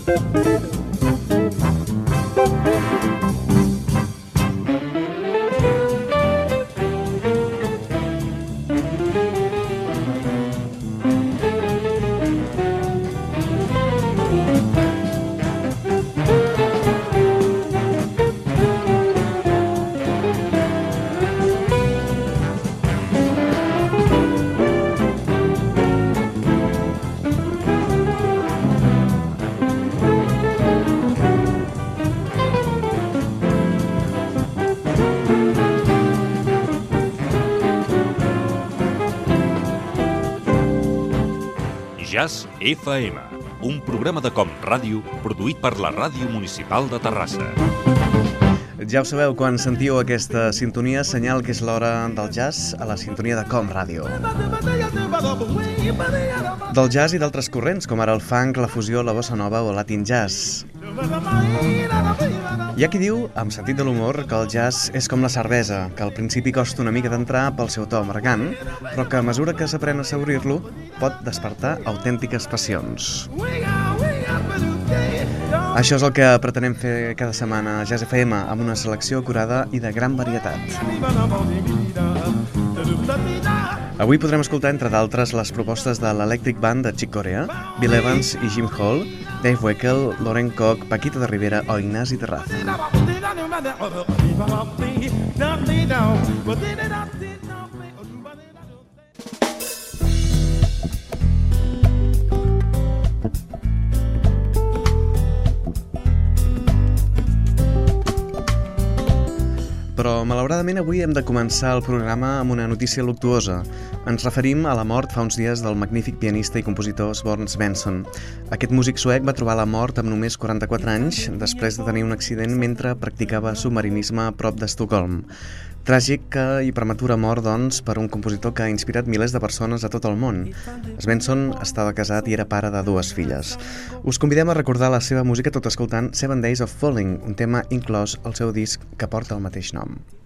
Jazz FM, un programa de Com Ràdio produït per la Ràdio Municipal de Terrassa. Ja ho sabeu, quan sentiu aquesta sintonia, senyal que és l'hora del jazz a la sintonia de Com Ràdio. Del jazz i d'altres corrents, com ara el funk, la fusió, la bossa nova o latin jazz. Hi ha qui diu, amb sentit de l'humor, que el jazz és com la cervesa, que al principi costa una mica d'entrar pel seu to amargant, però que a mesura que s'aprèn a saborir-lo pot despertar autèntiques passions. Això és el que pretenem fer cada setmana a Jazz FM, amb una selecció acurada i de gran varietat. Avui podrem escoltar, entre d'altres, les propostes de l'Electric Band de Chick Corea, Bill Evans i Jim Hall, Dave Weckl, Loren Koch, Paquito de Rivera o Ignasi Terraza. Però, malauradament, avui hem de començar el programa amb una notícia luctuosa. Ens referim a la mort fa uns dies del magnífic pianista i compositor Osborne Svensson. Aquest músic suec va trobar la mort amb només 44 anys, després de tenir un accident mentre practicava submarinisme a prop d'Estocolm. Tràgica i prematura mort, doncs, per un compositor que ha inspirat milers de persones a tot el món. Svensson estava casat i era pare de 2 filles. Us convidem a recordar la seva música tot escoltant 7 Days of Falling, un tema inclòs al seu disc que porta el mateix nom.